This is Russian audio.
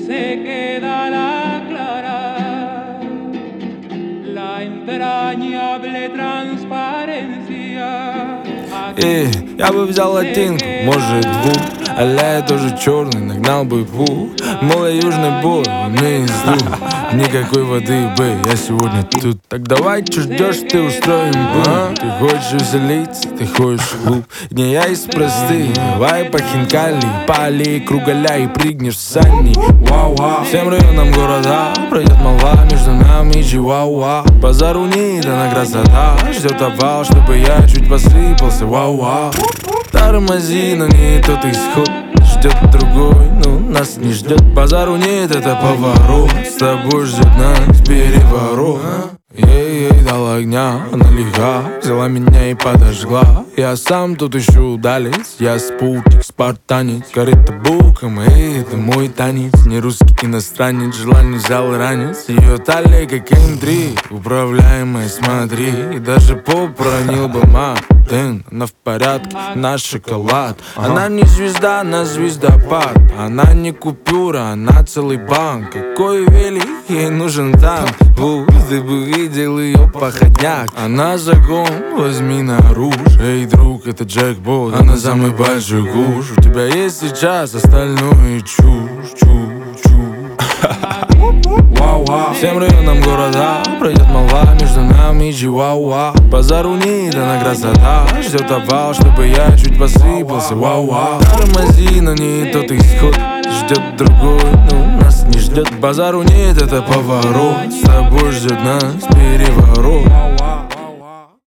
se queda la clara, la entrañable transparencia. Я бы взял латинку, может двух, аля я тоже черный, нагнал бы пух. Мой южный бой, умею сдух. Никакой воды, бэй, я сегодня тут. Так давай, чё ждёшь, ты устроим бум. Ты хочешь веселиться, ты хочешь клуб. Не я из простых, давай по хинкали, по аллее кругаля и прыгнешь в сани. Вау-вау. Всем районам города пройдет молва, между нами чиуауа. Базару нет, она красота, ждет обвал, чтобы я чуть посыпался. Вау-вау. Тормози, но не тот исход, ждет другой, но нас не ждет. Базару нет, это поворот, с тобой ждет нас переворот. Ей-ей, дал огня, она легла, взяла меня и подожгла. Я сам тут ищу удалец, я спутник, спартанец. Корыто буком, эй, это мой танец. Не русский иностранец, желание взял ранец. Ее талия как интриг, управляемая, смотри. И даже попронил бы Мартин. Она в порядке, на шоколад. Она не звезда, она звездопад. Она не купюра, она целый банк. Какой велик, ей нужен танк. Ты бы видел ее походняк. Она закон, возьми наружу. Эй, друг, это джекпот, она самый большой куш. У тебя есть сейчас остальное чушь, чушь, чушь. Всем районам города пройдет молва, между нами чиуауа. Базару нет, она красота, ждет обвал, чтобы я чуть посыпался. Вау-вау. Тормози, но не тот исход, ждет другой, но нас не ждет. Базару нет, это поворот, с тобой ждет нас переворот.